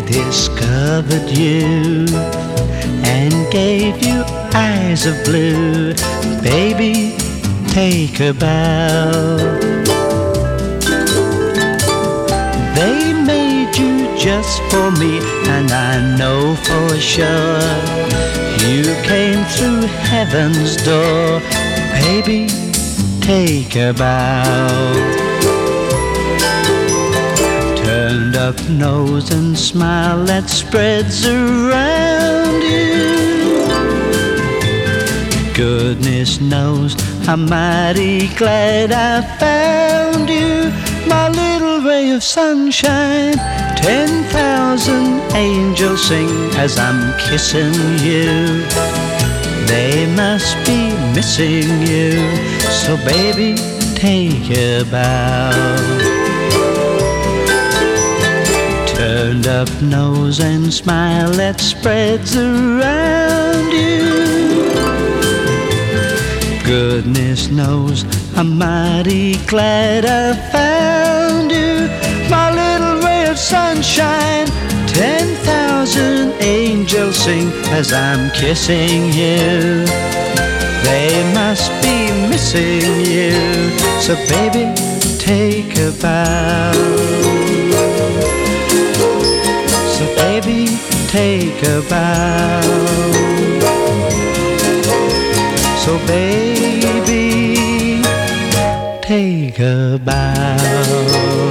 discovered you and gave you eyes of blue. Baby, take a bow. They made you just for me, and I know for sure you came through heaven's door. Baby, take a bow. Turned up nose and smile that spreads around you. Goodness knows I'm mighty glad I found you, my little ray of sunshine. 10,000 angels sing as I'm kissing you. They must be missing you, so baby, take a bow. Turned up nose and smile that spreads around you. Goodness knows I'm mighty glad I found you, my little ray of sunshine. 10,000 angels sing as I'm kissing you. They must be missing you, so baby, take a bow. So baby, take a bow. So baby, take a bow.